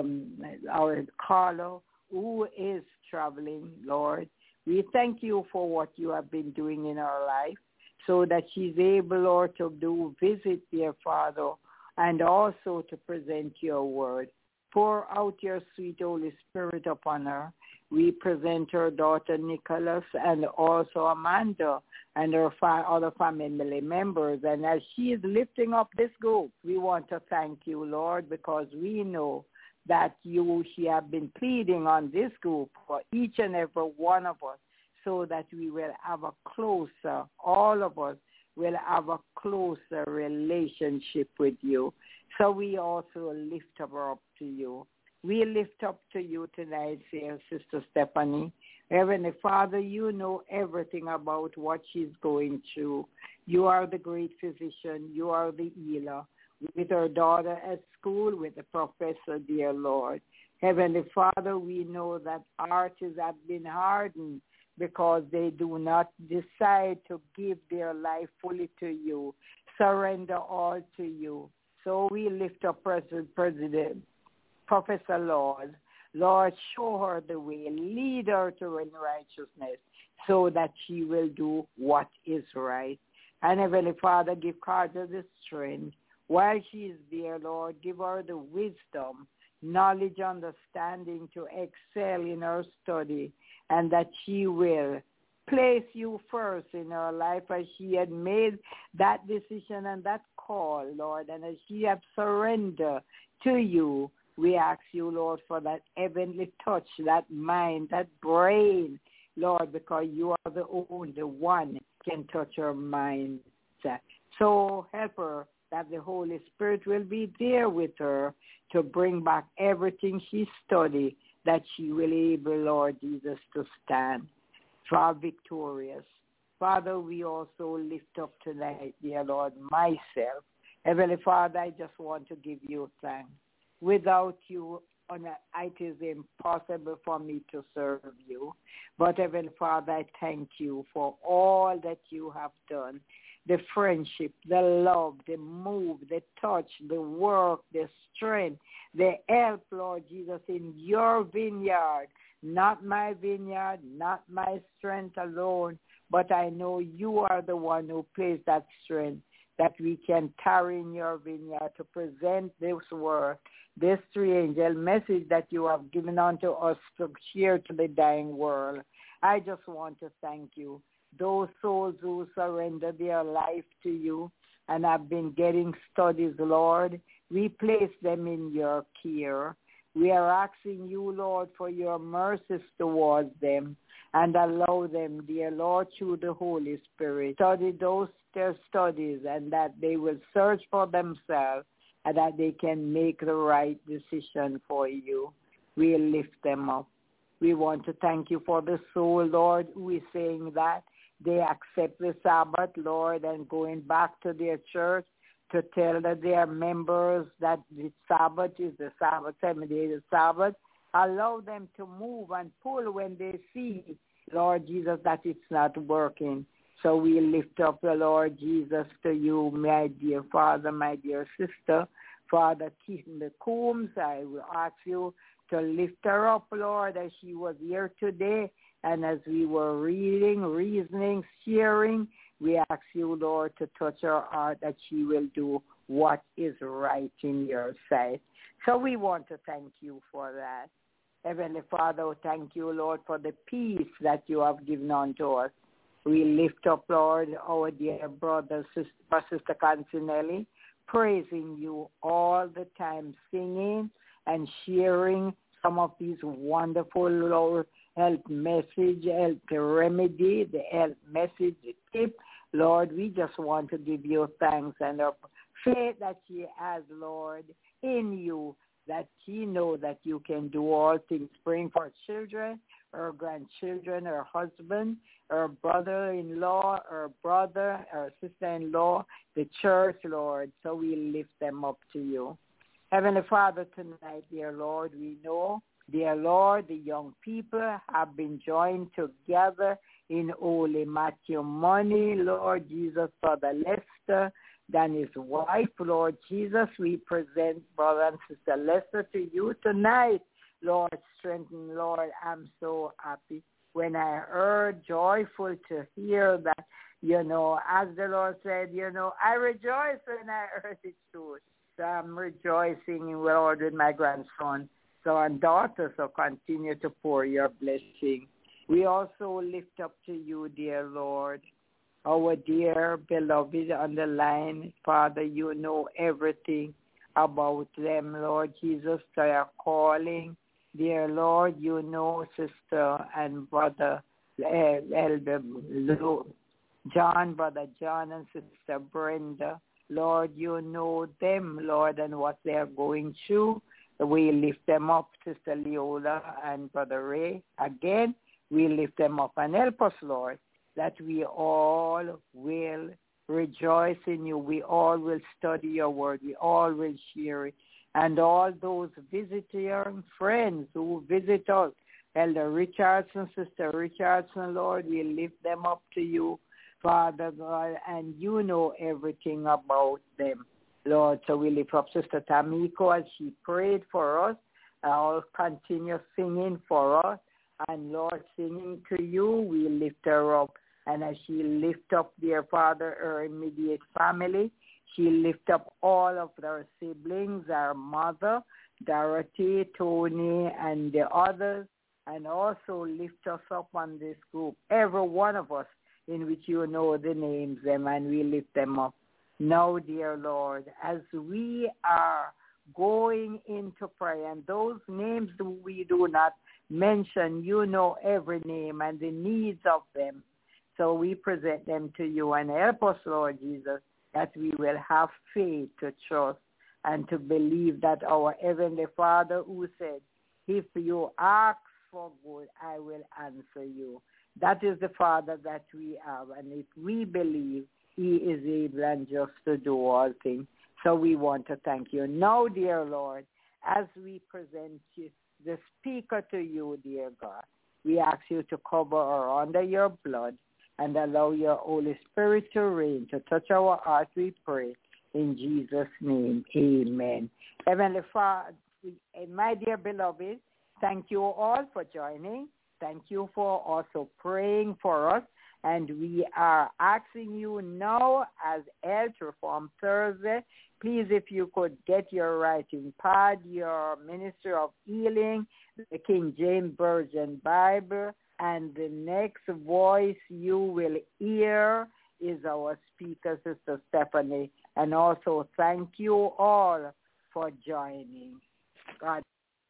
our Carlo, who is traveling, Lord. We thank you for what you have been doing in our life so that she's able, Lord, to do visit, dear Father, and also to present your word. Pour out your sweet Holy Spirit upon her. We present her daughter Nicholas and also Amanda and her other family members. And as she is lifting up this group, we want to thank you, Lord, because we know that she have been pleading on this group for each and every one of us so that we will have a closer, all of us will have a closer relationship with you. So we also lift her up to you. We lift up to you tonight, dear Sister Stephanie. Heavenly Father, you know everything about what she's going through. You are the great physician. You are the healer. With her daughter at school, with the professor, dear Lord. Heavenly Father, we know that hearts have been hardened because they do not decide to give their life fully to you, surrender all to you. So we lift up President Professor Lord. Lord, show her the way, lead her to righteousness so that she will do what is right. And Heavenly Father, give Carter the strength. While she is there, Lord, give her the wisdom, knowledge, understanding to excel in her study, and that she will place you first in her life as she had made that decision and that call, Lord, and as she has surrendered to you. We ask you, Lord, for that heavenly touch, that mind, that brain, Lord, because you are the only one can touch her mind. So help her that the Holy Spirit will be there with her to bring back everything she studied, that she will be able, Lord Jesus, to stand far victorious. Father, we also lift up tonight, dear Lord, myself. Heavenly Father, I just want to give you thanks. Without you, it is impossible for me to serve you. But Heavenly Father, I thank you for all that you have done. The friendship, the love, the move, the touch, the work, the strength, the help, Lord Jesus, in your vineyard. Not my vineyard, not my strength alone, but I know you are the one who placed that strength, that we can tarry in your vineyard to present this word, this three-angel message that you have given unto us to share to the dying world. I just want to thank you. Those souls who surrender their life to you and have been getting studies, Lord, we place them in your care. We are asking you, Lord, for your mercies towards them and allow them, dear Lord, through the Holy Spirit, study their studies and that they will search for themselves and that they can make the right decision for you. We lift them up. We want to thank you for the soul, Lord, who is saying that they accept the Sabbath, Lord, and going back to their church to tell that they are members that the Sabbath is the Sabbath, 7 days of Sabbath. Allow them to move and pull when they see, Lord Jesus, that it's not working. So we lift up the Lord Jesus to you, my dear Father, my dear sister. Father, Keaton the Coombs, I will ask you to lift her up, Lord, as she was here today. And as we were reading, reasoning, sharing, we ask you, Lord, to touch her heart that she will do what is right in your sight. So we want to thank you for that. Heavenly Father, thank you, Lord, for the peace that you have given unto us. We lift up, Lord, our dear brother, Sister Cancinelli, praising you all the time, singing and sharing some of these wonderful, Lord, health message, health remedy, the health message tip. Lord, we just want to give you thanks and our faith that she has, Lord, in you, that she knows that you can do all things, praying for her children, her grandchildren, her husband, her brother-in-law, her brother, her sister-in-law, the church, Lord. So we lift them up to you. Heavenly Father, tonight, dear Lord, we know, dear Lord, the young people have been joined together in Holy Matrimony, Lord Jesus, Brother Lester, then his wife, Lord Jesus. We present Brother and Sister Lester to you tonight. Lord, strengthen, Lord, I'm so happy when I heard, joyful to hear that, as the Lord said, I rejoice when I heard it too. So I'm rejoicing, Lord, with my grandson, son and daughter, so continue to pour your blessing. We also lift up to you, dear Lord, our dear beloved on the line. Father, you know everything about them, Lord Jesus. They are calling. Dear Lord, you know Sister and Brother Elder John, Brother John and Sister Brenda. Lord, you know them, Lord, and what they are going through. We lift them up, Sister Leola and Brother Ray. Again, we lift them up and help us, Lord, that we all will rejoice in you. We all will study your word. We all will share it. And all those visiting friends who visit us, Elder Richardson, Sister Richardson, Lord, we lift them up to you, Father God, and you know everything about them, Lord. So we lift up Sister Tamiko as she prayed for us. I'll continue singing for us. And Lord, singing to you, we lift her up. And as she lift up, dear Father, her immediate family, she lift up all of their siblings, our mother, Dorothy, Tony, and the others, and also lift us up on this group, every one of us in which you know the names them, and we lift them up. Now, dear Lord, as we are going into prayer, and those names we do not mention, you know every name and the needs of them. So we present them to you and help us, Lord Jesus, that we will have faith to trust and to believe that our Heavenly Father who said, if you ask for good, I will answer you. That is the Father that we have. And if we believe, he is able and just to do all things. So we want to thank you. Now, dear Lord, as we present the speaker to you, dear God, we ask you to cover her under your blood and allow your Holy Spirit to reign, to touch our hearts, we pray. In Jesus' name, amen. Heavenly Father, my dear beloved, thank you all for joining. Thank you for also praying for us. And we are asking you now as Health Reform Thursday, please, if you could get your writing pad, your Ministry of Healing, the King James Version Bible, and the next voice you will hear is our speaker, Sister Stephanie. And also thank you all for joining. God.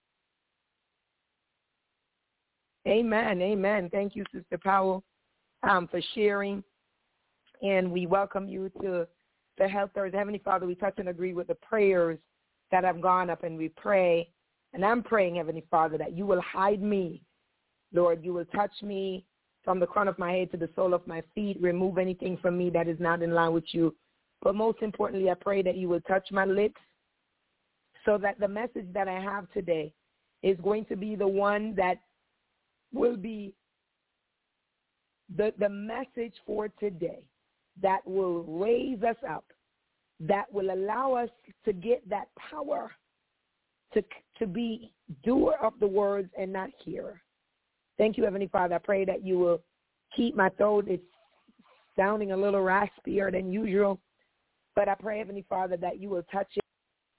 Amen, amen. Thank you, Sister Powell, for sharing. And we welcome you to the Health Thursday. Heavenly Father, we touch and agree with the prayers that have gone up, and we pray. And I'm praying, Heavenly Father, that you will hide me. Lord, you will touch me from the crown of my head to the sole of my feet. Remove anything from me that is not in line with you. But most importantly, I pray that you will touch my lips so that the message that I have today is going to be the one that will be the message for today that will raise us up, that will allow us to get that power to be doer of the words and not hearer. Thank you, Heavenly Father. I pray that you will keep my throat. It's sounding a little raspier than usual, but I pray, Heavenly Father, that you will touch it.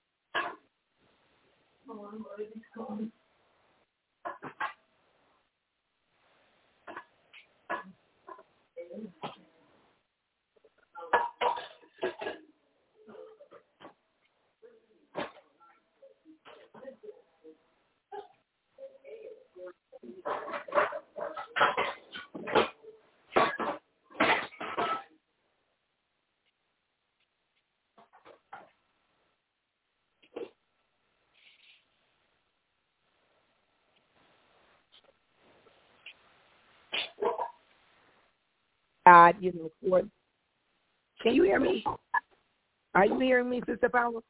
God, Lord. Can you hear me? Are you hearing me, Sister Powell?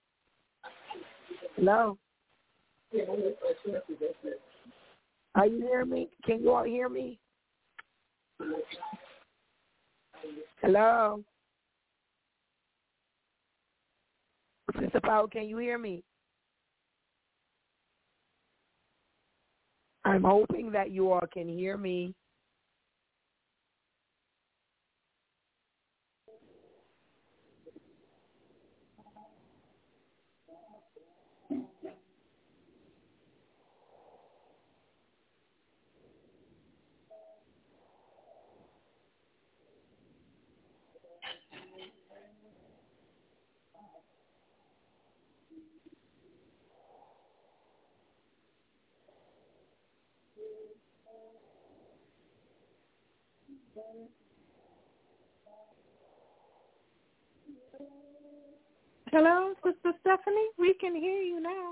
Hello? Are you hearing me? Can you all hear me? Hello? Sister Powell, can you hear me? I'm hoping that you all can hear me. Hello, Sister Stephanie? We can hear you now.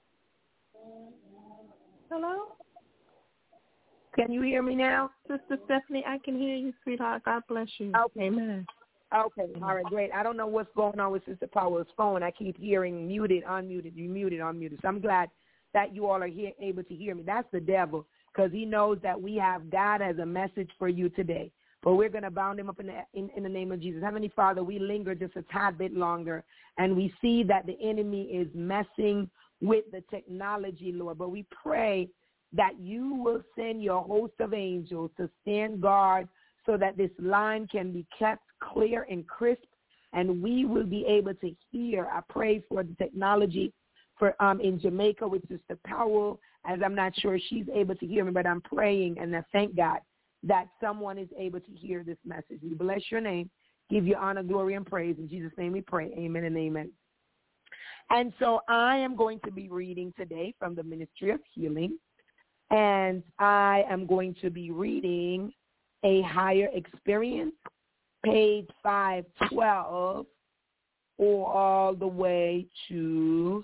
Hello? Can you hear me now? Sister Stephanie, I can hear you, sweetheart. God bless you. Okay. Amen. Okay. All right, great. I don't know what's going on with Sister Powell's phone. I keep hearing muted, unmuted, you muted, unmuted. So I'm glad that you all are able to hear me. That's the devil, because he knows that we have God as a message for you today. But we're going to bound him up in the name of Jesus. Heavenly Father, we linger just a tad bit longer, and we see that the enemy is messing with the technology, Lord. But we pray that you will send your host of angels to stand guard so that this line can be kept clear and crisp, and we will be able to hear. I pray for the technology for in Jamaica with Sister Powell, as I'm not sure she's able to hear me, but I'm praying, and I thank God that someone is able to hear this message. We bless your name, give you honor, glory, and praise. In Jesus' name we pray. Amen and amen. And so I am going to be reading today from the Ministry of Healing, and I am going to be reading A Higher Experience, page 512, or all the way to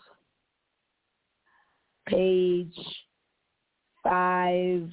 page 516.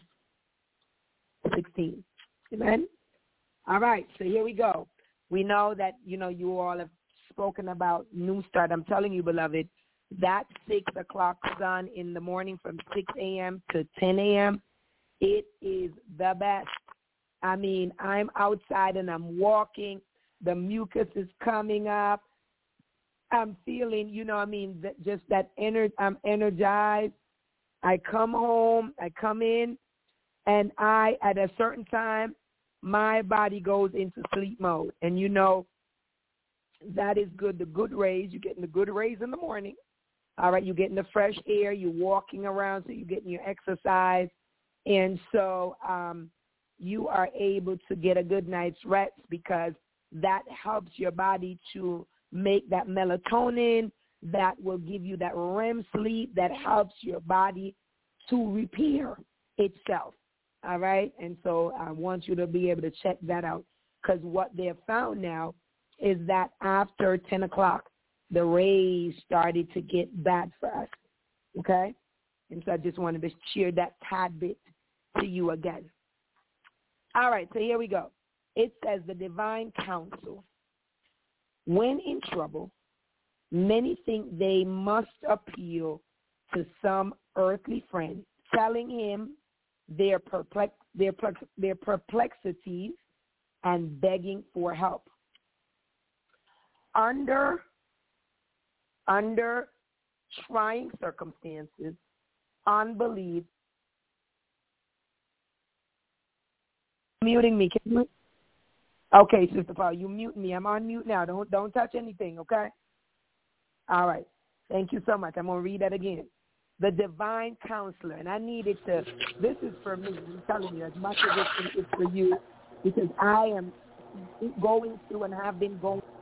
Amen? All right, so here we go. We know that, you all have spoken about New Start. I'm telling you, beloved, that 6 o'clock sun in the morning from 6 a.m. to 10 a.m., it is the best. I mean, I'm outside and I'm walking. The mucus is coming up. I'm feeling, just that I'm energized. I come home, I come in, and at a certain time, my body goes into sleep mode. And that is good. The good rays, you're getting the good rays in the morning. All right, you're getting the fresh air. You're walking around, so you're getting your exercise. And so you are able to get a good night's rest because that helps your body to make that melatonin that will give you that REM sleep that helps your body to repair itself. All right? And so I want you to be able to check that out because what they have found now is that after 10 o'clock, the rays started to get bad for us. Okay? And so I just wanted to share that tad bit to you again. All right, so here we go. It says the divine counsel. When in trouble, many think they must appeal to some earthly friend, telling him their perplexities and begging for help. Under trying circumstances, unbelief. Muting me, Kimberly? Okay, Sister Paul, you mute me. I'm on mute now. Don't touch anything, okay? All right. Thank you so much. I'm going to read that again. The divine counselor. And I needed to, this is for me. I'm telling you, as much as it's for you, because I am going through and have been going